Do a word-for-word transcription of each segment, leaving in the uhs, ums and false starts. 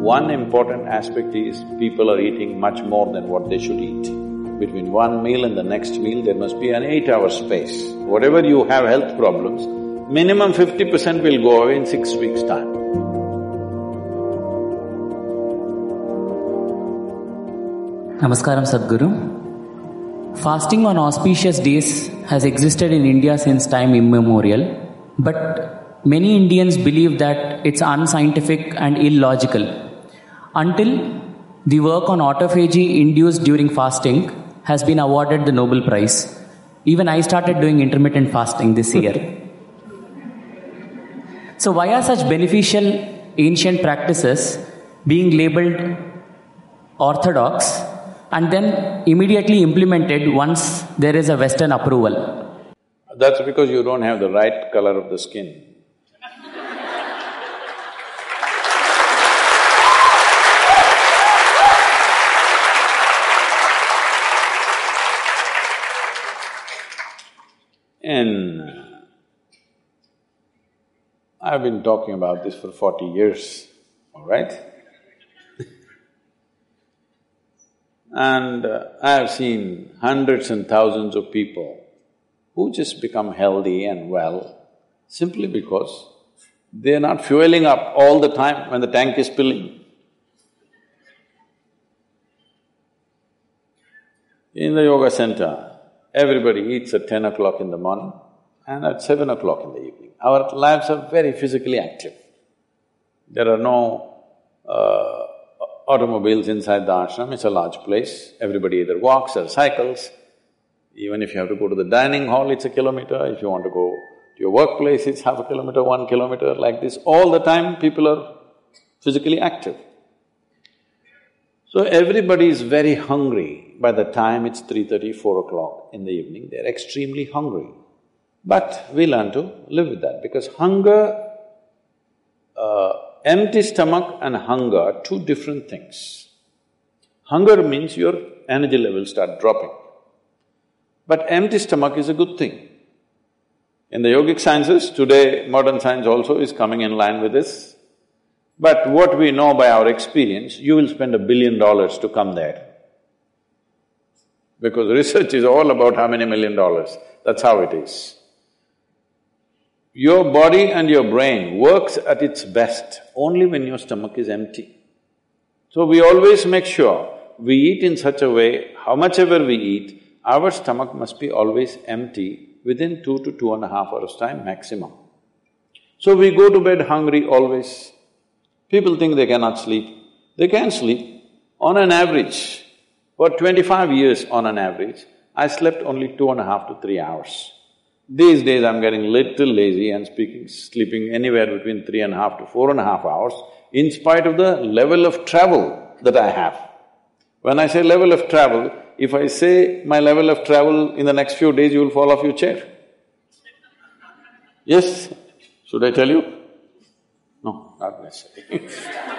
One important aspect is people are eating much more than what they should eat. Between one meal and the next meal, there must be an eight-hour space. Whatever you have health problems, minimum fifty percent will go away in six weeks' time. Namaskaram Sadhguru. Fasting on auspicious days has existed in India since time immemorial, but many Indians believe that it's unscientific and illogical. Until the work on autophagy induced during fasting has been awarded the Nobel Prize. Even I started doing intermittent fasting this year. So why are such beneficial ancient practices being labelled orthodox and then immediately implemented once there is a Western approval? That's because you don't have the right color of the skin. And I've been talking about this for forty years, all right? And uh, I have seen hundreds and thousands of people who just become healthy and well simply because they're not fueling up all the time when the tank is filling. In the yoga center, everybody eats at ten o'clock in the morning and at seven o'clock in the evening. Our lives are very physically active. There are no uh, automobiles inside the ashram, it's a large place. Everybody either walks or cycles. Even if you have to go to the dining hall, it's a kilometer. If you want to go to your workplace, it's half a kilometer, one kilometer, like this. All the time, people are physically active. So everybody is very hungry. By the time it's three thirty, four o'clock in the evening, they're extremely hungry. But we learn to live with that because hunger, uh, empty stomach and hunger are two different things. Hunger means your energy levels start dropping. But empty stomach is a good thing. In the yogic sciences, today modern science also is coming in line with this. But what we know by our experience, you will spend a billion dollars to come there. Because research is all about how many million dollars, that's how it is. Your body and your brain works at its best only when your stomach is empty. So we always make sure we eat in such a way, how much ever we eat, our stomach must be always empty within two to two and a half hours' time maximum. So we go to bed hungry always. People think they cannot sleep. They can sleep. On an average, for twenty-five years on an average, I slept only two and a half to three hours. These days I'm getting little lazy and speaking… sleeping anywhere between three and a half to four and a half hours in spite of the level of travel that I have. When I say level of travel, if I say my level of travel in the next few days, you will fall off your chair. Yes? Should I tell you? No, not necessarily.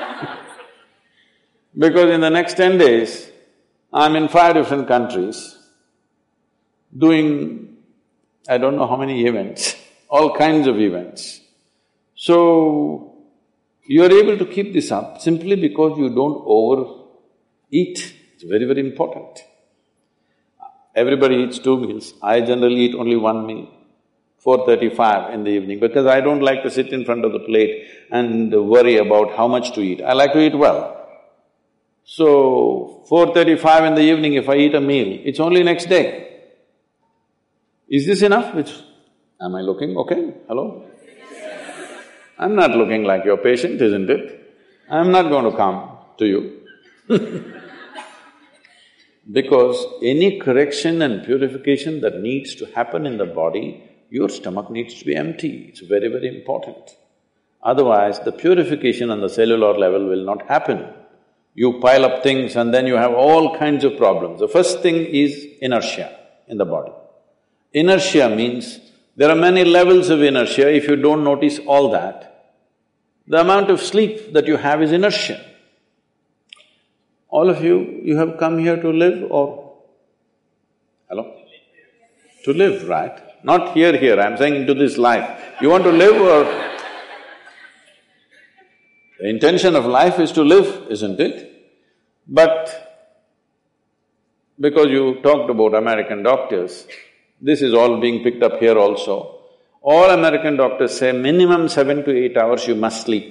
Because in the next ten days, I'm in five different countries doing I don't know how many events, all kinds of events. So, you're able to keep this up simply because you don't overeat. It's very, very important. Everybody eats two meals. I generally eat only one meal, four thirty-five in the evening, because I don't like to sit in front of the plate and worry about how much to eat. I like to eat well. So, four thirty-five in the evening, if I eat a meal, it's only next day. Is this enough? Which… am I looking okay? Hello? I'm not looking like your patient, isn't it? I'm not going to come to you because any correction and purification that needs to happen in the body, your stomach needs to be empty. It's very, very important. Otherwise, the purification on the cellular level will not happen. You pile up things and then you have all kinds of problems. The first thing is inertia in the body. Inertia means there are many levels of inertia. If you don't notice all that, the amount of sleep that you have is inertia. All of you, you have come here to live or… hello? To live, right? Not here, here, I'm saying into this life. You want to live or… The intention of life is to live, isn't it? But because you talked about American doctors, this is all being picked up here also. All American doctors say minimum seven to eight hours you must sleep.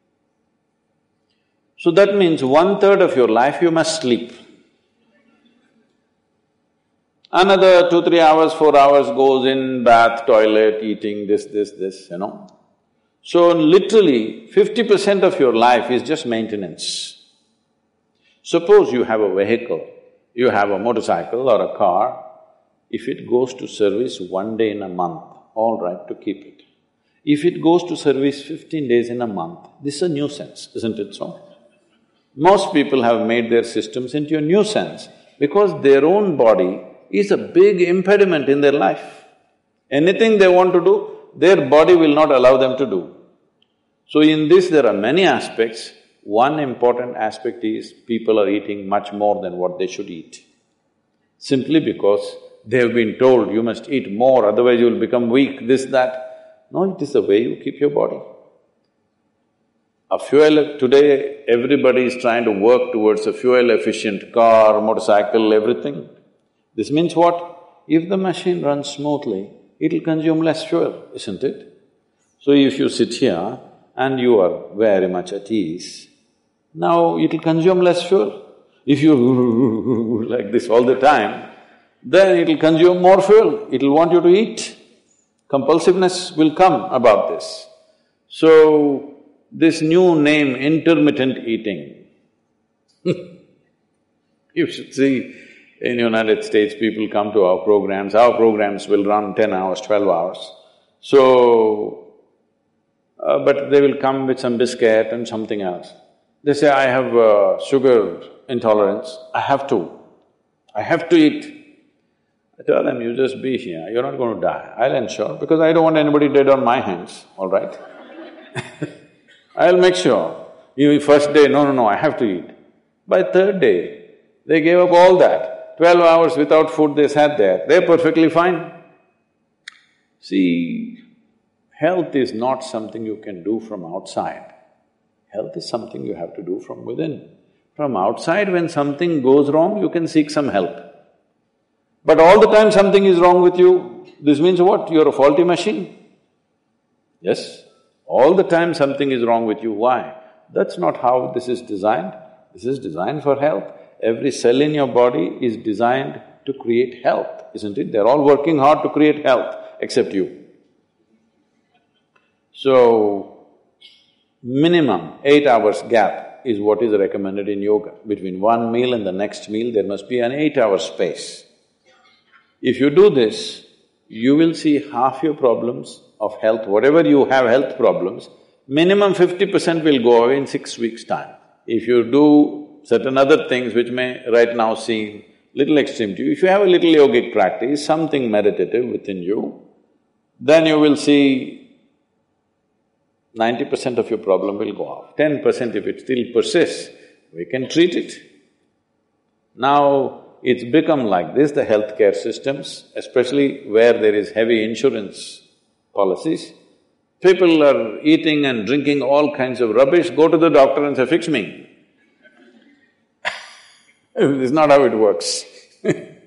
So that means one-third of your life you must sleep. Another two, three hours, four hours goes in bath, toilet, eating, this, this, this, you know. So literally, fifty percent of your life is just maintenance. Suppose you have a vehicle, you have a motorcycle or a car, if it goes to service one day in a month, all right to keep it. If it goes to service fifteen days in a month, this is a nuisance, isn't it so? Most people have made their systems into a nuisance because their own body is a big impediment in their life. Anything they want to do, their body will not allow them to do. So in this there are many aspects. One important aspect is people are eating much more than what they should eat. Simply because they have been told you must eat more, otherwise you will become weak, this, that. No, it is the way you keep your body. A fuel… today everybody is trying to work towards a fuel-efficient car, motorcycle, everything. This means what? If the machine runs smoothly, it'll consume less fuel, isn't it? So if you sit here and you are very much at ease, now it'll consume less fuel. If you like this all the time, then it'll consume more fuel, it'll want you to eat. Compulsiveness will come about this. So, this new name, intermittent eating, you should see, in United States, people come to our programs, our programs will run ten hours, twelve hours. So, uh, but they will come with some biscuit and something else. They say, I have uh, sugar intolerance, I have to, I have to eat. I tell them, you just be here, you're not going to die, I'll ensure, because I don't want anybody dead on my hands, all right? I'll make sure. You first day, no, no, no, I have to eat. By third day, they gave up all that. Twelve hours without food they sat there, they're perfectly fine. See, health is not something you can do from outside. Health is something you have to do from within. From outside, when something goes wrong, you can seek some help. But all the time something is wrong with you, this means what? You're a faulty machine. Yes? All the time something is wrong with you, why? That's not how this is designed. This is designed for health. Every cell in your body is designed to create health, isn't it? They're all working hard to create health, except you. So, minimum eight hours gap is what is recommended in yoga. Between one meal and the next meal, there must be an eight-hour space. If you do this, you will see half your problems of health, whatever you have health problems, minimum fifty percent will go away in six weeks' time. If you do certain other things which may right now seem little extreme to you, if you have a little yogic practice, something meditative within you, then you will see ninety percent of your problem will go off. Ten percent if it still persists, we can treat it. Now, it's become like this, the healthcare systems, especially where there is heavy insurance policies. People are eating and drinking all kinds of rubbish, go to the doctor and say, fix me. This is not how it works.